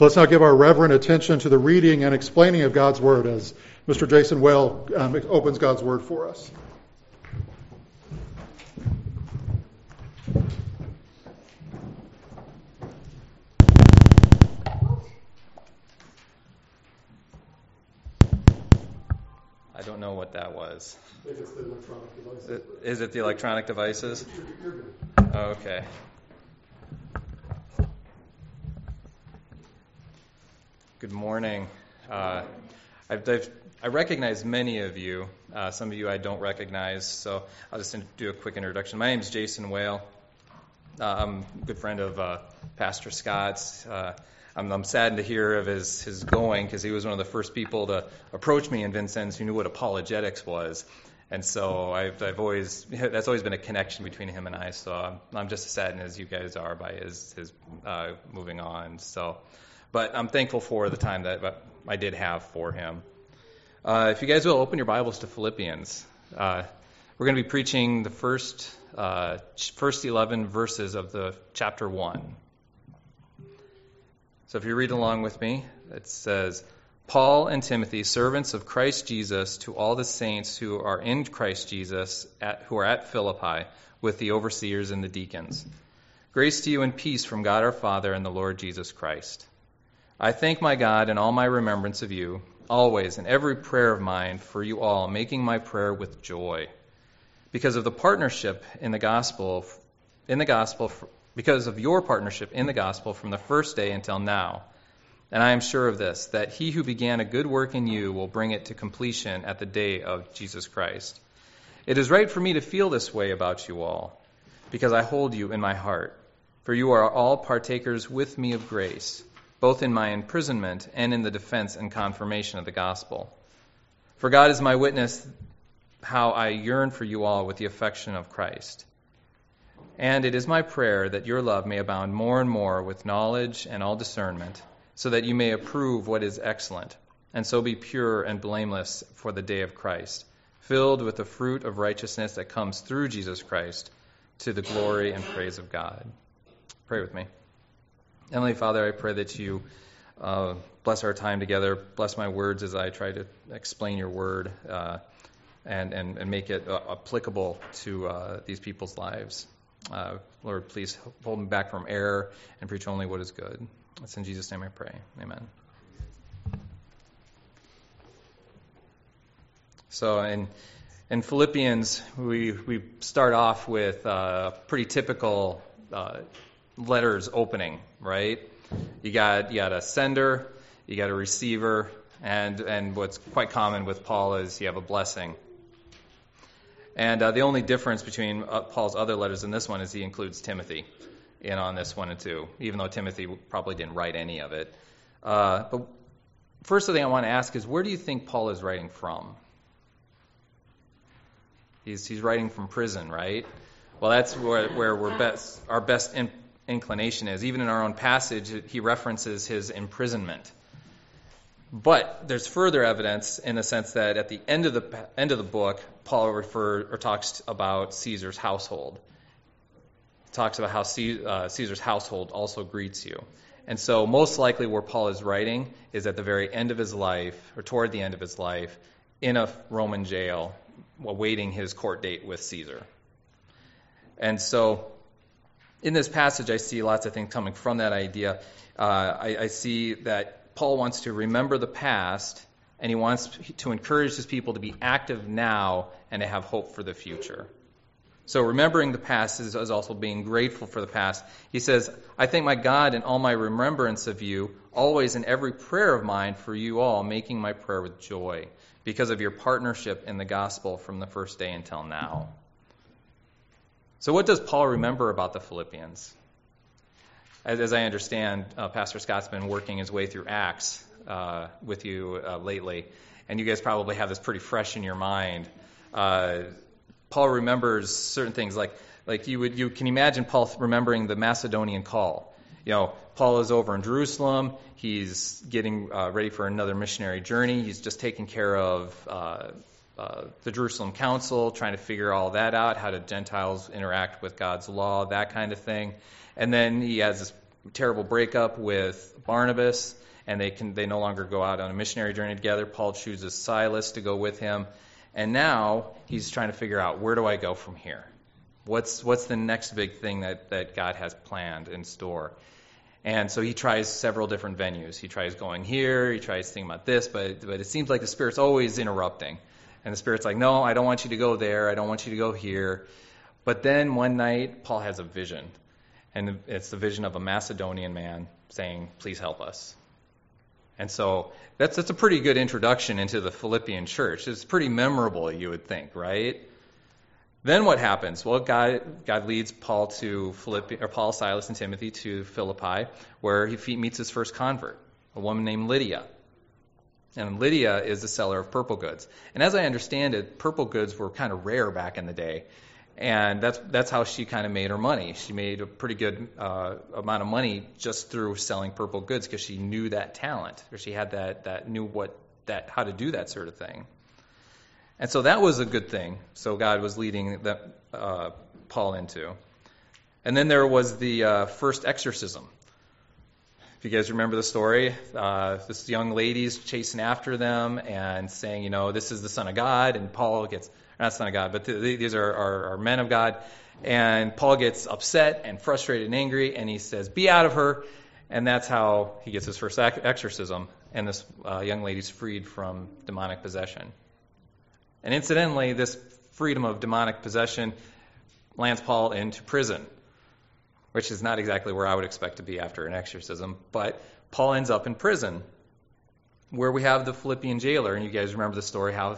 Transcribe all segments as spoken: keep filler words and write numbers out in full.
So let's now give our reverent attention to the reading and explaining of God's Word as Mister Jason Whale um, opens God's Word for us. I don't know what that was. I think it's the electronic devices. Is it the electronic devices? You're good. Okay. Good morning. Uh, I've, I've, I recognize many of you. Uh, some of you I don't recognize, so I'll just do a quick introduction. My name is Jason Whale. Uh, I'm a good friend of uh, Pastor Scott's. Uh, I'm, I'm saddened to hear of his, his going, because he was one of the first people to approach me in Vincennes who knew what apologetics was. And so I've, I've always, that's always been a connection between him and I. So I'm, I'm just as saddened as you guys are by his, his uh, moving on. So, but I'm thankful for the time that I did have for him. Uh, if you guys will open your Bibles to Philippians, uh, we're going to be preaching the first, uh, first eleven verses of the chapter one. So if you read along with me, it says, Paul and Timothy, servants of Christ Jesus, to all the saints who are in Christ Jesus, at, who are at Philippi, with the overseers and the deacons. Grace to you and peace from God our Father and the Lord Jesus Christ. I thank my God in all my remembrance of you, always in every prayer of mine for you all, making my prayer with joy, because of the partnership in the gospel, in the gospel, because of your partnership in the gospel from the first day until now. And I am sure of this, that he who began a good work in you will bring it to completion at the day of Jesus Christ. It is right for me to feel this way about you all, because I hold you in my heart. For you are all partakers with me of grace, both in my imprisonment and in the defense and confirmation of the gospel. For God is my witness how I yearn for you all with the affection of Christ. And it is my prayer that your love may abound more and more with knowledge and all discernment, so that you may approve what is excellent, and so be pure and blameless for the day of Christ, filled with the fruit of righteousness that comes through Jesus Christ, to the glory and praise of God. Pray with me. Heavenly Father, I pray that you uh, bless our time together, bless my words as I try to explain your word, uh, and, and, and make it uh, applicable to uh, these people's lives. Uh, Lord, please hold me back from error and preach only what is good. It's in Jesus' name I pray. Amen. So in in Philippians, we we start off with uh, pretty typical uh, letters opening, right? You got you got a sender, you got a receiver, and and what's quite common with Paul is you have a blessing. And uh, the only difference between uh, Paul's other letters and this one is he includes Timothy in on this one and two, even though Timothy probably didn't write any of it. Uh, but first thing I want to ask is, where do you think Paul is writing from? He's he's writing from prison, right? Well, that's where where we're best our best in, inclination is. Even in our own passage, he references his imprisonment. But there's further evidence in the sense that at the end of the end of the book, Paul refer or talks about Caesar's household. He talks about how uh, Caesar's household also greets you. And so most likely where Paul is writing is at the very end of his life, or toward the end of his life, in a Roman jail, awaiting his court date with Caesar. And so in this passage, I see lots of things coming from that idea. Uh, I, I see that Paul wants to remember the past, and he wants to encourage his people to be active now and to have hope for the future. So remembering the past is, is also being grateful for the past. He says, I thank my God in all my remembrance of you, always in every prayer of mine for you all, making my prayer with joy, because of your partnership in the gospel from the first day until now. So what does Paul remember about the Philippians? As, as I understand, uh, Pastor Scott's been working his way through Acts uh, with you uh, lately, and you guys probably have this pretty fresh in your mind. Uh, Paul remembers certain things, like like you would you can imagine Paul remembering the Macedonian call. You know, Paul is over in Jerusalem. He's getting uh, ready for another missionary journey. He's just taking care of uh, uh, the Jerusalem Council, trying to figure all that out, how do Gentiles interact with God's law, that kind of thing. And then he has this terrible breakup with Barnabas, and they can they no longer go out on a missionary journey together. Paul chooses Silas to go with him, and now he's trying to figure out, where do I go from here? What's what's the next big thing that, that God has planned in store? And so he tries several different venues. He tries going here, he tries thinking about this, but but it seems like the Spirit's always interrupting. And the Spirit's like, no, I don't want you to go there, I don't want you to go here. But then one night, Paul has a vision. And it's the vision of a Macedonian man saying, please help us. And so that's that's a pretty good introduction into the Philippian church. It's pretty memorable, you would think, right? Then what happens? Well, God God leads Paul to Philippi, or Paul, Silas, and Timothy to Philippi, where he meets his first convert, a woman named Lydia. And Lydia is the seller of purple goods. And as I understand it, purple goods were kind of rare back in the day. And that's that's how she kind of made her money. She made a pretty good uh, amount of money just through selling purple goods because she knew that talent, or she had that that knew what that how to do that sort of thing. And so that was a good thing. So God was leading that, uh, Paul into. And then there was the uh, first exorcism. If you guys remember the story, uh, this young lady's chasing after them and saying, you know, this is the Son of God. And Paul gets, not Son of God, but th- these are, are, are men of God. And Paul gets upset and frustrated and angry, and he says, be out of her. And that's how he gets his first exorcism. And this uh, young lady's freed from demonic possession. And incidentally, this freedom of demonic possession lands Paul into prison, which is not exactly where I would expect to be after an exorcism. But Paul ends up in prison, where we have the Philippian jailer. And you guys remember the story, how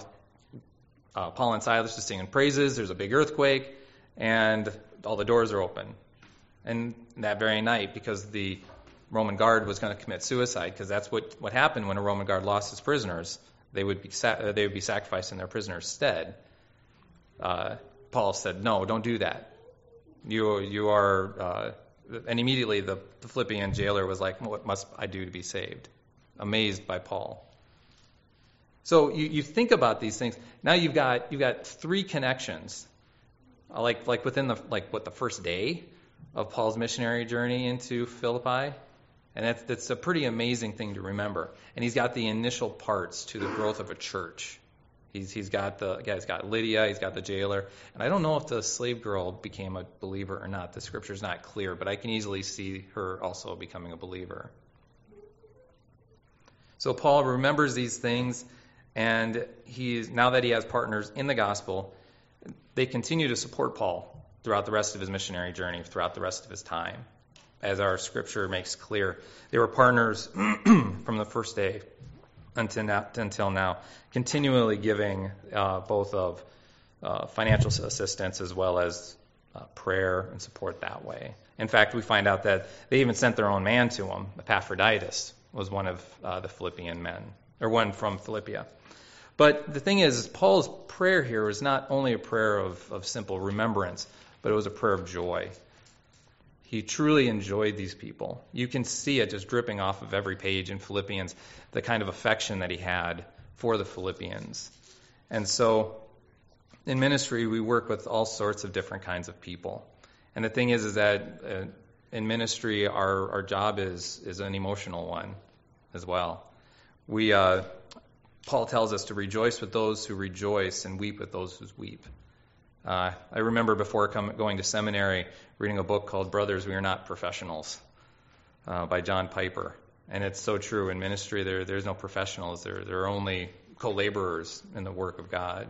uh, Paul and Silas are singing praises, there's a big earthquake, and all the doors are open. And that very night, because the Roman guard was going to commit suicide, because that's what, what happened when a Roman guard lost his prisoners. They would be sa- they would be sacrificed in their prisoners' stead. Uh, Paul said, "No, don't do that. You you are." Uh, and immediately the, the Philippian jailer was like, "What must I do to be saved?" Amazed by Paul. So you, you think about these things. Now you've got you've got three connections, uh, like like within the like what the first day of Paul's missionary journey into Philippi. And that's, that's a pretty amazing thing to remember. And he's got the initial parts to the growth of a church. He's he's got the yeah, he's got Lydia, he's got the jailer. And I don't know if the slave girl became a believer or not. The scripture's not clear, but I can easily see her also becoming a believer. So Paul remembers these things, and he's now that he has partners in the gospel, they continue to support Paul throughout the rest of his missionary journey, throughout the rest of his time. As our scripture makes clear, they were partners from the first day until now, until now continually giving uh, both of uh, financial assistance as well as uh, prayer and support that way. In fact, we find out that they even sent their own man to him. Epaphroditus was one of uh, the Philippian men, or one from Philippia. But the thing is, Paul's prayer here was not only a prayer of, of simple remembrance, but it was a prayer of joy. He truly enjoyed these people. You can see it just dripping off of every page in Philippians, the kind of affection that he had for the Philippians. And so in ministry, we work with all sorts of different kinds of people. And the thing is, is that uh, in ministry, our, our job is, is an emotional one as well. We, uh, Paul tells us to rejoice with those who rejoice and weep with those who weep. Uh, I remember before come, going to seminary, reading a book called Brothers, We Are Not Professionals uh, by John Piper. And it's so true. In ministry, there there's no professionals. There, there are only co-laborers in the work of God.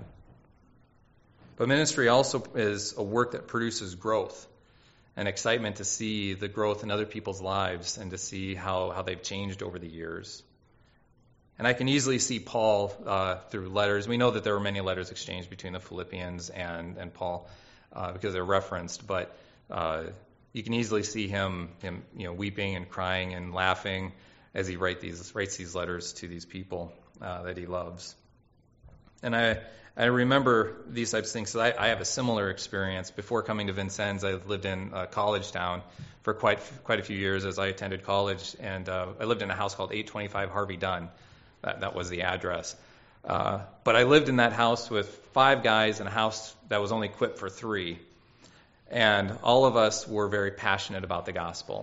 But ministry also is a work that produces growth and excitement to see the growth in other people's lives and to see how, how they've changed over the years. And I can easily see Paul uh, through letters. We know that there were many letters exchanged between the Philippians and, and Paul uh, because they're referenced, but uh, you can easily see him, him you know, weeping and crying and laughing as he write these, writes these letters to these people uh, that he loves. And I I remember these types of things. So I, I have a similar experience. Before coming to Vincennes, I lived in a college town for quite quite a few years as I attended college, and uh, I lived in a house called eight twenty-five Harvey Dunn. That, that was the address. Uh, but I lived in that house with five guys in a house that was only equipped for three. And all of us were very passionate about the gospel.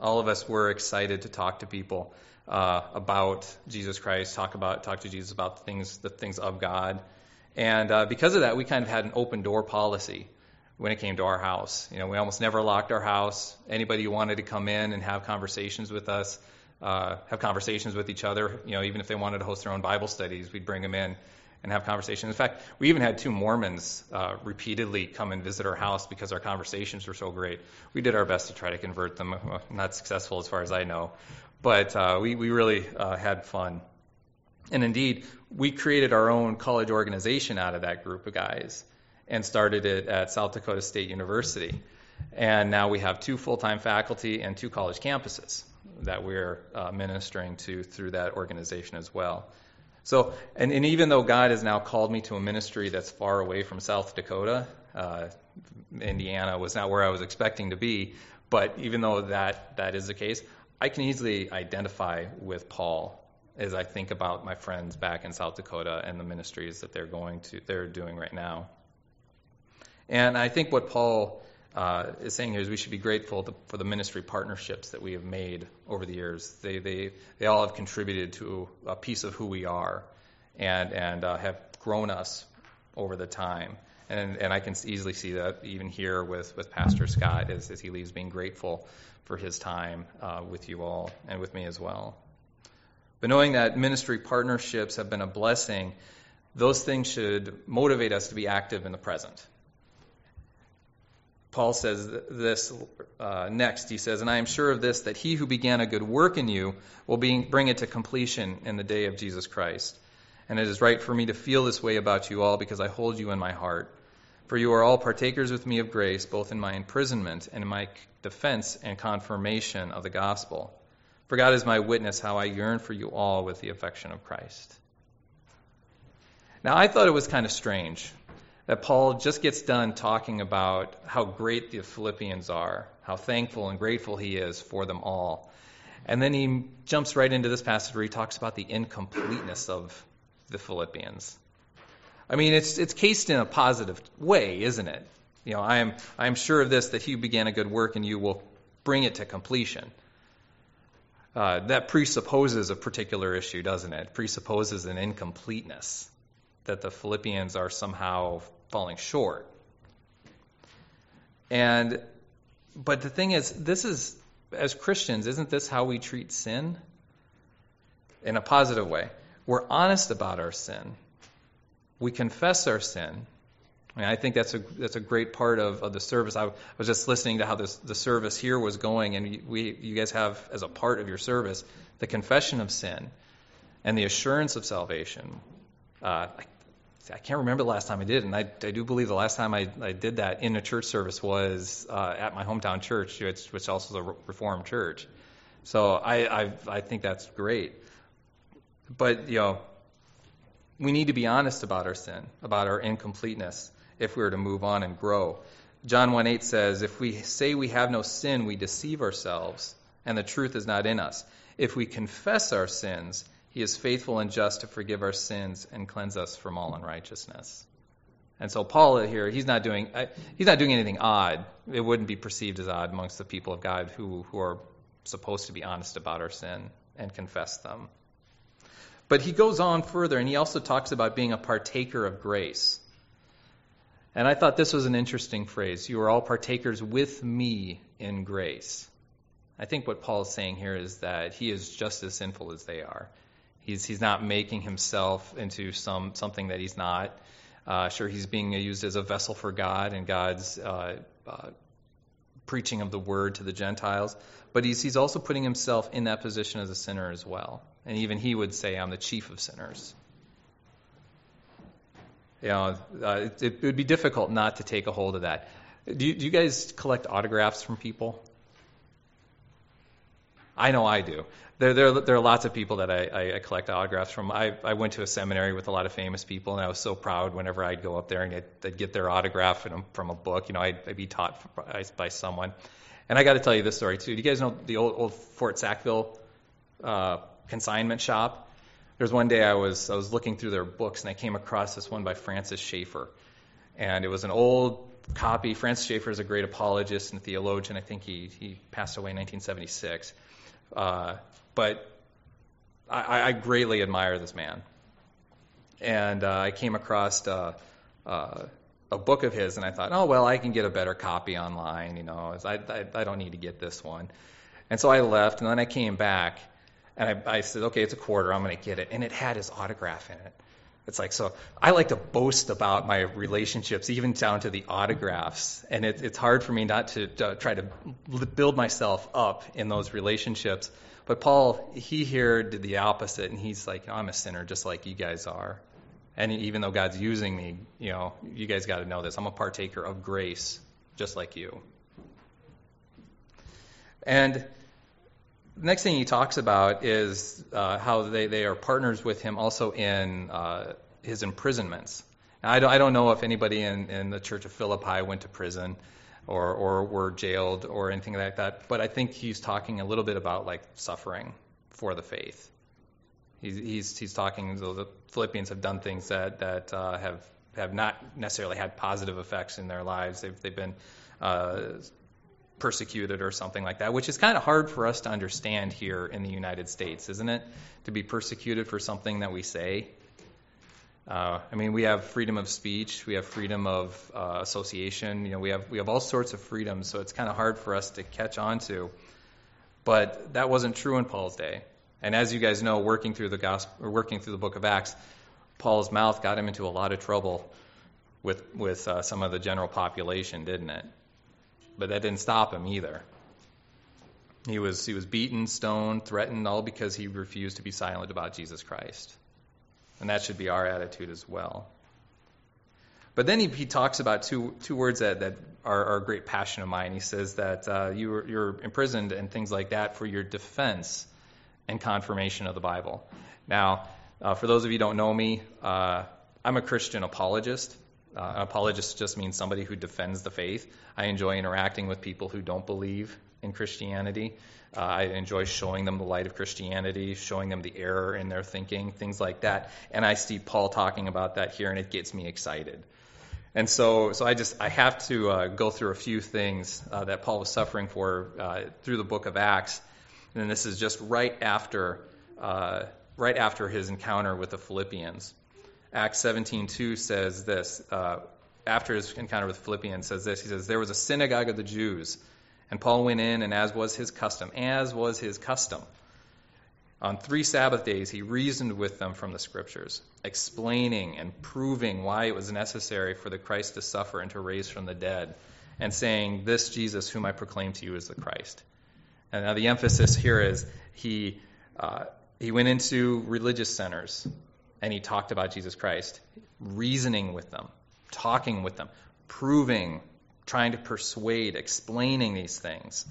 All of us were excited to talk to people uh, about Jesus Christ, talk about talk to Jesus about the things the things of God, and uh, because of that, we kind of had an open door policy when it came to our house. You know, we almost never locked our house. Anybody who wanted to come in and have conversations with us, uh, have conversations with each other, you know, even if they wanted to host their own Bible studies, we'd bring them in and have conversations. In fact, we even had two Mormons uh, repeatedly come and visit our house because our conversations were so great. We did our best to try to convert them. Well, not successful as far as I know, but uh, we, we really uh, had fun. And indeed, we created our own college organization out of that group of guys and started it at South Dakota State University. And now we have two full-time faculty and two college campuses that we're uh, ministering to through that organization as well. So, and, and even though God has now called me to a ministry that's far away from South Dakota, uh, Indiana was not where I was expecting to be, but even though that, that is the case, I can easily identify with Paul as I think about my friends back in South Dakota and the ministries that they're going to, they're doing right now. And I think what Paul uh, is saying here is we should be grateful to, for the ministry partnerships that we have made over the years. They they they all have contributed to a piece of who we are, and and uh, have grown us over the time. And and I can easily see that even here with, with Pastor Scott as, as he leaves, being grateful for his time uh, with you all and with me as well. But knowing that ministry partnerships have been a blessing, those things should motivate us to be active in the present. Paul says this uh, next. He says, "And I am sure of this, that he who began a good work in you will be, bring it to completion in the day of Jesus Christ. And it is right for me to feel this way about you all, because I hold you in my heart. For you are all partakers with me of grace, both in my imprisonment and in my defense and confirmation of the gospel. For God is my witness how I yearn for you all with the affection of Christ." Now, I thought it was kind of strange that Paul just gets done talking about how great the Philippians are, how thankful and grateful he is for them all. And then he jumps right into this passage where he talks about the incompleteness of the Philippians. I mean, it's it's cased in a positive way, isn't it? You know, I am I am sure of this, that he who began a good work in you will bring it to completion. Uh, that presupposes a particular issue, doesn't it? It presupposes an incompleteness, that the Philippians are somehow falling short. And, but the thing is, this is, as Christians, isn't this how we treat sin? In a positive way. We're honest about our sin. We confess our sin. I mean, I think that's a that's a great part of, of the service. I was just listening to how this, the service here was going, and we you guys have as a part of your service the confession of sin and the assurance of salvation. Uh, I, I can't remember the last time I did, and I, I do believe the last time I, I did that in a church service was uh, at my hometown church, which, which also is a Reformed church. So I, I I think that's great. But you know, we need to be honest about our sin, about our incompleteness, if we are to move on and grow. John one eight says, "If we say we have no sin, we deceive ourselves, and the truth is not in us. If we confess our sins, he is faithful and just to forgive our sins and cleanse us from all unrighteousness." And so Paul here, he's not doing he's not doing anything odd. It wouldn't be perceived as odd amongst the people of God who, who are supposed to be honest about our sin and confess them. But he goes on further, and he also talks about being a partaker of grace. And I thought this was an interesting phrase. You are all partakers with me in grace. I think what Paul is saying here is that he is just as sinful as they are. He's he's not making himself into some something that he's not. Uh, sure, he's being used as a vessel for God and God's uh, uh, preaching of the word to the Gentiles. But he's he's also putting himself in that position as a sinner as well. And even he would say, "I'm the chief of sinners." You know, uh, it, it would be difficult not to take a hold of that. Do you, do you guys collect autographs from people? I know I do. There, there, there are lots of people that I, I collect autographs from. I, I went to a seminary with a lot of famous people, and I was so proud whenever I'd go up there and get, they'd get their autograph from, from a book. You know, I'd, I'd be taught by, by someone. And I got to tell you this story too. Do you guys know the old, old Fort Sackville uh, consignment shop? There's one day I was I was looking through their books, and I came across this one by Francis Schaeffer, and it was an old copy. Francis Schaeffer is a great apologist and theologian. I think he, he passed away in nineteen seventy-six. Uh, but I, I greatly admire this man. And uh, I came across uh, uh, a book of his, and I thought, oh, well, I can get a better copy online. You know, I, I, I don't need to get this one. And so I left, and then I came back, and I, I said, okay, it's a quarter. I'm going to get it. And it had his autograph in it. It's like, so I like to boast about my relationships, even down to the autographs. And it, it's hard for me not to, to try to build myself up in those relationships. But Paul, he here did the opposite, and he's like, I'm a sinner just like you guys are. And even though God's using me, you know, you guys got to know this. I'm a partaker of grace just like you. And the next thing he talks about is uh, how they, they are partners with him also in uh, his imprisonments. Now, I, don't, I don't know if anybody in, in the Church of Philippi went to prison or, or were jailed or anything like that, but I think he's talking a little bit about like suffering for the faith. He's he's, he's talking, the Philippians have done things that, that uh, have, have not necessarily had positive effects in their lives. They've, they've been uh, persecuted or something like that, which is kind of hard for us to understand here in the United States, isn't it? To be persecuted for something that we say. Uh, I mean, we have freedom of speech, we have freedom of uh, association. You know, we have we have all sorts of freedoms, so it's kind of hard for us to catch on to. But that wasn't true in Paul's day. And as you guys know, working through the gospel, or working through the book of Acts, Paul's mouth got him into a lot of trouble with with uh, some of the general population, didn't it? But that didn't stop him either. He was he was beaten, stoned, threatened, all because he refused to be silent about Jesus Christ. And that should be our attitude as well. But then he, he talks about two two words that, that are, are a great passion of mine. He says that uh, you, you're imprisoned and things like that for your defense and confirmation of the Bible. Now, uh, for those of you who don't know me, uh, I'm a Christian apologist. Uh, an apologist just means somebody who defends the faith. I enjoy interacting with people who don't believe in Christianity. Uh, I enjoy showing them the light of Christianity, showing them the error in their thinking, things like that. And I see Paul talking about that here, and it gets me excited. And so, so I just I have to uh, go through a few things uh, that Paul was suffering for uh, through the book of Acts. And this is just right after uh, right after his encounter with the Philippians. Acts seventeen two says this. Uh, after his encounter with the Philippians, says this. He says, there was a synagogue of the Jews, and Paul went in, and as was his custom, as was his custom, on three Sabbath days he reasoned with them from the Scriptures, explaining and proving why it was necessary for the Christ to suffer and to raise from the dead, and saying, this Jesus whom I proclaim to you is the Christ. And now the emphasis here is he uh, he went into religious centers, and he talked about Jesus Christ, reasoning with them, talking with them, proving, trying to persuade, explaining these things.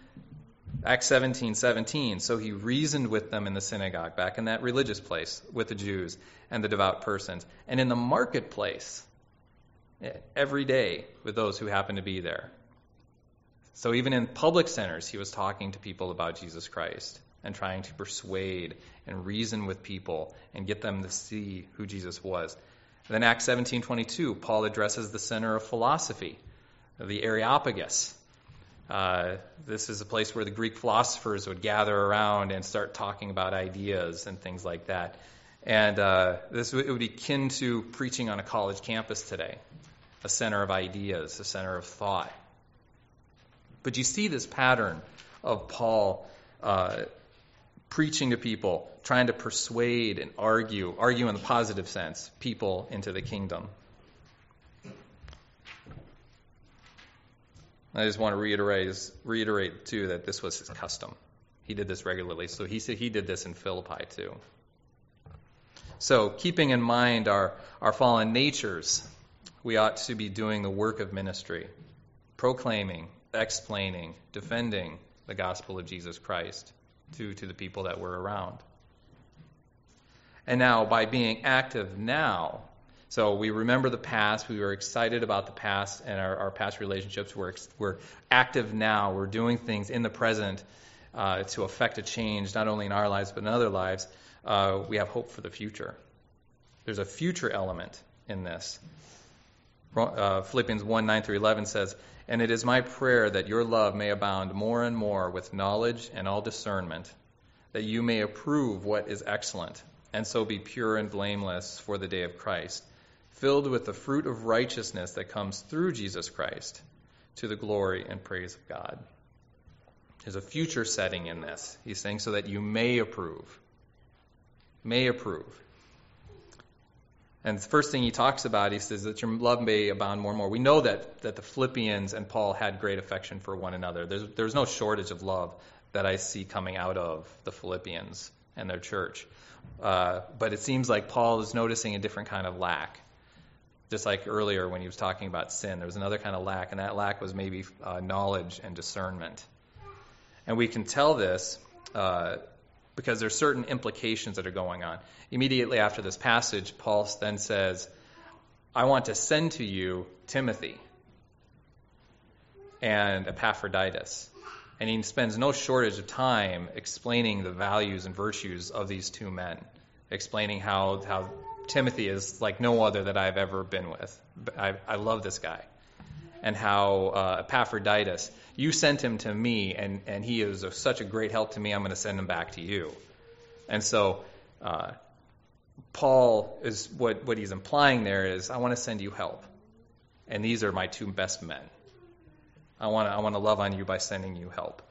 Acts seventeen seventeen, so he reasoned with them in the synagogue, back in that religious place, with the Jews and the devout persons, and in the marketplace, every day with those who happened to be there. So even in public centers, he was talking to people about Jesus Christ and trying to persuade and reason with people and get them to see who Jesus was. And then Acts seventeen twenty-two, Paul addresses the center of philosophy, the Areopagus. Uh, this is a place where the Greek philosophers would gather around and start talking about ideas and things like that. And uh, this it would be akin to preaching on a college campus today, a center of ideas, a center of thought. But you see this pattern of Paul uh, preaching to people, trying to persuade and argue, argue in the positive sense, people into the kingdom. I just want to reiterate, reiterate too, that this was his custom. He did this regularly. So he said he did this in Philippi too. So keeping in mind our, our fallen natures, we ought to be doing the work of ministry, proclaiming, explaining, defending the gospel of Jesus Christ to, to the people that were around. And now, by being active now, so we remember the past, we were excited about the past and our, our past relationships, we're, we're active now, we're doing things in the present uh, to affect a change, not only in our lives, but in other lives. Uh, we have hope for the future. There's a future element in this. Uh, Philippians one, nine through eleven says, "And it is my prayer that your love may abound more and more with knowledge and all discernment, that you may approve what is excellent, and so be pure and blameless for the day of Christ, filled with the fruit of righteousness that comes through Jesus Christ, to the glory and praise of God." There's a future setting in this. He's saying so that you may approve. May approve. And the first thing he talks about, he says that your love may abound more and more. We know that, that the Philippians and Paul had great affection for one another. There's, there's no shortage of love that I see coming out of the Philippians and their church. Uh, but it seems like Paul is noticing a different kind of lack. Just like earlier when he was talking about sin, there was another kind of lack, and that lack was maybe uh, knowledge and discernment. And we can tell this uh, because there's certain implications that are going on. Immediately after this passage, Paul then says, "I want to send to you Timothy and Epaphroditus." And he spends no shortage of time explaining the values and virtues of these two men, explaining how, how Timothy is like no other that I've ever been with. I, I love this guy. And how uh, Epaphroditus, you sent him to me, and, and he is of such a great help to me, I'm going to send him back to you. And so uh, Paul is, what, what he's implying there is, I want to send you help. And these are my two best men. I want to I want to love on you by sending you help.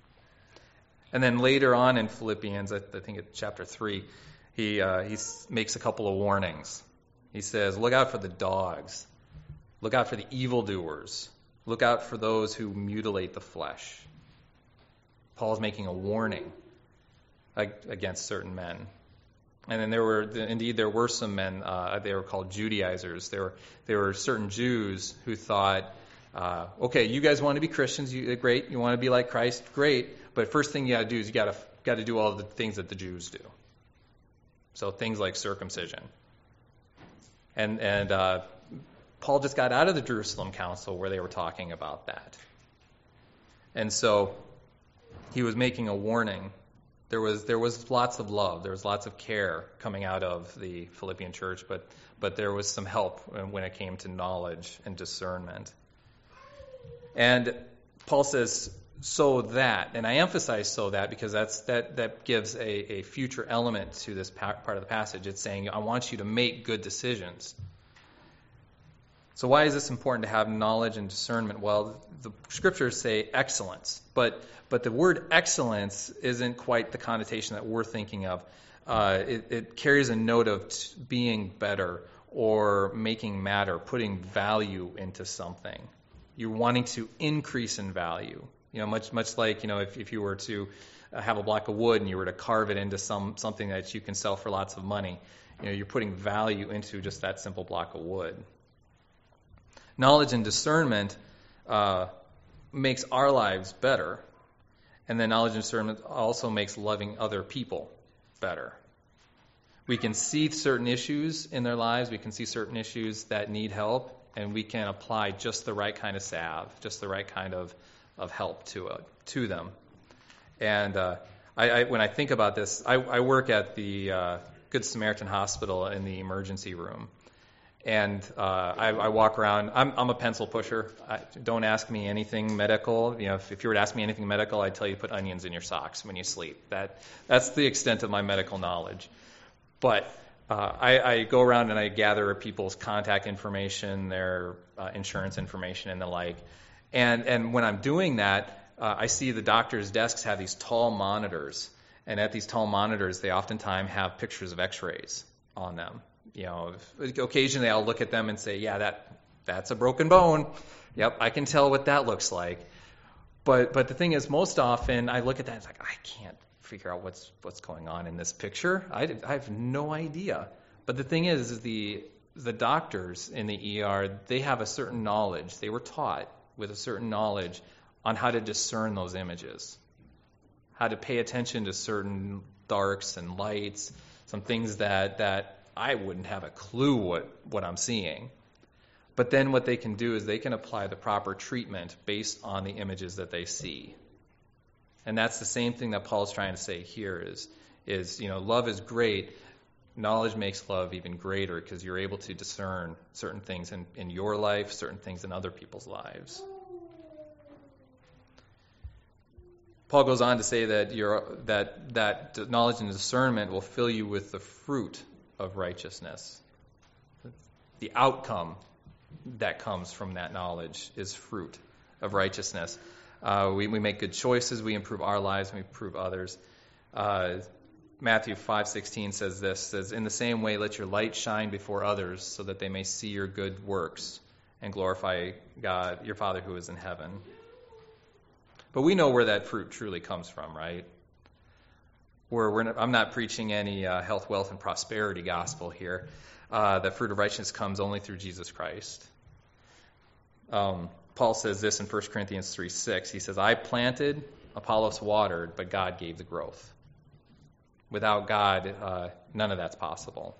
And then later on in Philippians, I, I think it's chapter three, he uh, he makes a couple of warnings. He says, look out for the dogs. Look out for the evildoers. Look out for those who mutilate the flesh. Paul's making a warning against certain men. And then there were, indeed, there were some men, uh, they were called Judaizers. There were, there were certain Jews who thought, uh, okay, you guys want to be Christians, you, great. You want to be like Christ, great. But first thing you got to do is you got to got to do all the things that the Jews do. So things like circumcision. And and uh, Paul just got out of the Jerusalem Council where they were talking about that. And so he was making a warning. There was there was lots of love. There was lots of care coming out of the Philippian church, but but there was some help when it came to knowledge and discernment. And Paul says, so that, and I emphasize so that because that's that that gives a, a future element to this part of the passage. It's saying, I want you to make good decisions. So why is this important to have knowledge and discernment? Well, the scriptures say excellence, but but the word excellence isn't quite the connotation that we're thinking of. Uh, it, it carries a note of t- being better or making matter, putting value into something. You're wanting to increase in value. You know, much much like, you know, if, if you were to have a block of wood and you were to carve it into some something that you can sell for lots of money, you know, you're putting value into just that simple block of wood. Knowledge and discernment uh, makes our lives better, and then knowledge and discernment also makes loving other people better. We can see certain issues in their lives, we can see certain issues that need help, and we can apply just the right kind of salve, just the right kind of, of help to uh, to them. And uh, I, I, when I think about this, I, I work at the uh, Good Samaritan Hospital in the emergency room. And uh, I, I walk around. I'm, I'm a pencil pusher. I, don't ask me anything medical. You know, if, if you were to ask me anything medical, I'd tell you to put onions in your socks when you sleep. That that's the extent of my medical knowledge. But uh, I, I go around and I gather people's contact information, their uh, insurance information, and the like. And and when I'm doing that, uh, I see the doctors' desks have these tall monitors, and at these tall monitors, they oftentimes have pictures of X-rays on them. You know, occasionally I'll look at them and say, yeah, that that's a broken bone. Yep, I can tell what that looks like. But but the thing is, most often I look at that and it's like, I can't figure out what's what's going on in this picture. I, did, I have no idea. But the thing is, is the the doctors in the E R, they have a certain knowledge. They were taught with a certain knowledge on how to discern those images, how to pay attention to certain darks and lights, some things that that I wouldn't have a clue what, what I'm seeing. But then what they can do is they can apply the proper treatment based on the images that they see. And that's the same thing that Paul's trying to say here is, is you know, love is great, knowledge makes love even greater because you're able to discern certain things in, in your life, certain things in other people's lives. Paul goes on to say that your that that knowledge and discernment will fill you with the fruit of righteousness. The outcome that comes from that knowledge is fruit of righteousness. Uh, we, we make good choices, we improve our lives, and we improve others. Uh, Matthew five sixteen says this, says, "In the same way, let your light shine before others, so that they may see your good works and glorify God, your Father who is in heaven." But we know where that fruit truly comes from, right? We're, we're not, I'm not preaching any uh, health, wealth, and prosperity gospel here. Uh, the fruit of righteousness comes only through Jesus Christ. Um, Paul says this in First Corinthians three six. He says, "I planted, Apollos watered, but God gave the growth." Without God, uh, none of that's possible.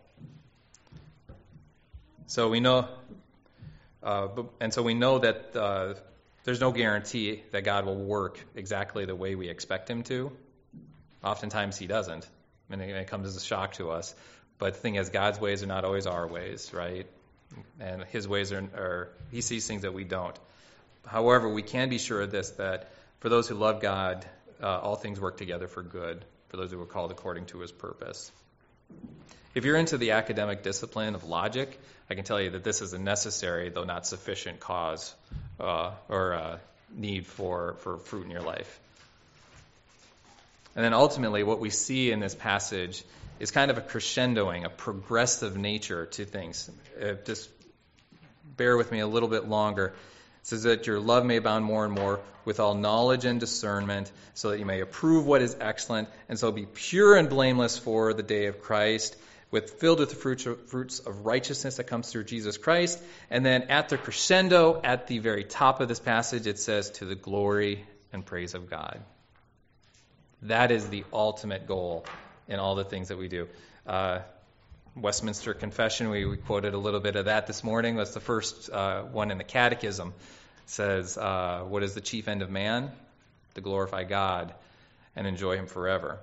So we know, uh, but, and so we know that uh, there's no guarantee that God will work exactly the way we expect him to. Oftentimes he doesn't, and it, it comes as a shock to us. But the thing is, God's ways are not always our ways, right? And his ways are, are he sees things that we don't. However, we can be sure of this, that for those who love God, uh, all things work together for good, for those who are called according to his purpose. If you're into the academic discipline of logic, I can tell you that this is a necessary, though not sufficient, cause uh, or uh, need for, for fruit in your life. And then ultimately, what we see in this passage is kind of a crescendoing, a progressive nature to things. Uh, just bear with me a little bit longer. It says that your love may abound more and more with all knowledge and discernment, so that you may approve what is excellent, and so be pure and blameless for the day of Christ, with filled with the fruits of, fruits of righteousness that comes through Jesus Christ. And then at the crescendo, at the very top of this passage, it says, "to the glory and praise of God." That is the ultimate goal in all the things that we do. Uh, Westminster Confession, we, we quoted a little bit of that this morning. That's the first uh, one in the Catechism. It says, uh, what is the chief end of man? To glorify God and enjoy him forever.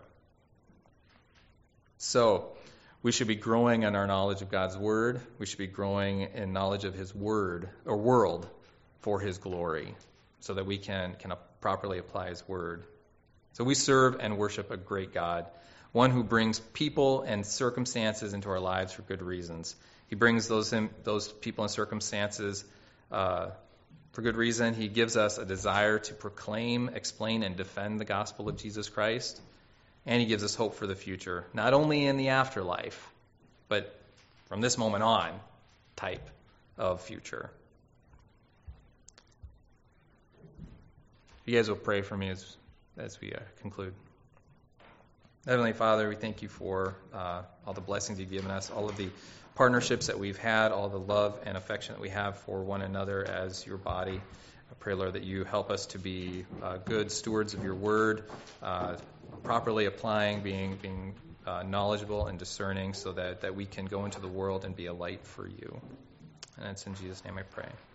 So, we should be growing in our knowledge of God's Word. We should be growing in knowledge of his Word, or world, for his glory, so that we can, can properly apply his Word. So we serve and worship a great God, one who brings people and circumstances into our lives for good reasons. He brings those in, those people and circumstances uh, for good reason. He gives us a desire to proclaim, explain, and defend the gospel of Jesus Christ. And he gives us hope for the future, not only in the afterlife, but from this moment on, type of future. You guys will pray for me as, as we uh, conclude. Heavenly Father, we thank you for uh, all the blessings you've given us, all of the partnerships that we've had, all the love and affection that we have for one another as your body. I pray, Lord, that you help us to be uh, good stewards of your word, uh, properly applying, being being uh, knowledgeable and discerning, so that, that we can go into the world and be a light for you. And it's in Jesus' name I pray.